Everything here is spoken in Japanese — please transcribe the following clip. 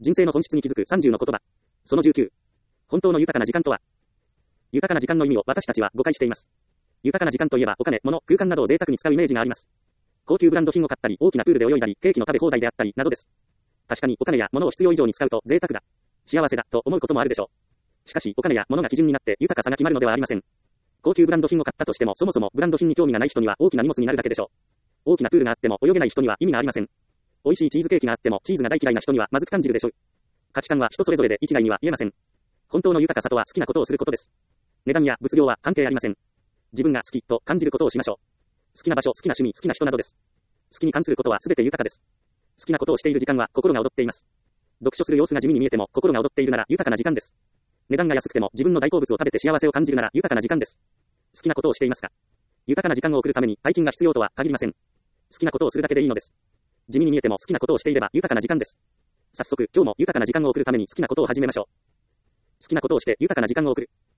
人生の本質に気づく30の言葉。その19。本当の豊かな時間とは。豊かな時間の意味を私たちは誤解しています。豊かな時間といえばお金、物、空間などを贅沢に使うイメージがあります。高級ブランド品を買ったり、大きなプールで泳いだり、ケーキの食べ放題であったり、などです。確かにお金や物を必要以上に使うと贅沢だ、幸せだと思うこともあるでしょう。しかしお金や物が基準になって豊かさが決まるのではありません。高級ブランド品を買ったとしても、そもそもブランド品に興味がない人には大きな荷物になるだけでしょう。大きなプールがあっても泳げない人には意味がありません。美味しいチーズケーキがあってもチーズが大嫌いな人にはまずく感じるでしょう。価値観は人それぞれで一概には言えません。本当の豊かさとは好きなことをすることです。値段や物量は関係ありません。自分が好きと感じることをしましょう。好きな場所、好きな趣味、好きな人などです。好きに関することはすべて豊かです。好きなことをしている時間は心が躍っています。読書する様子が地味に見えても心が躍っているなら豊かな時間です。値段が安くても自分の大好物を食べて幸せを感じるなら豊かな時間です。好きなことをしていますか？豊かな時間を送るために大金が必要とは限りません。好きなことをするだけでいいのです。地味に見えても好きなことをしていれば豊かな時間です。早速今日も豊かな時間を送るために好きなことを始めましょう。好きなことをして豊かな時間を送る。